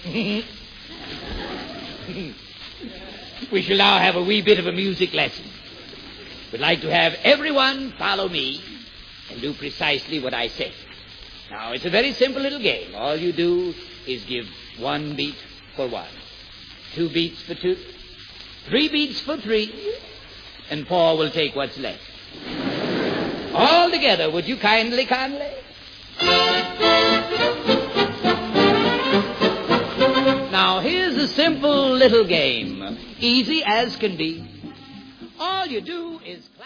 We shall now have a wee bit of a music lesson. We'd like to have everyone follow me and do precisely what I say. Now, it's a very simple little game. All you do is give 1 beat for 1, 2 beats for 2, 3 beats for 3, and 4 will take what's left. All together, would you kindly? Now, here's a simple little game, easy as can be. All you do is...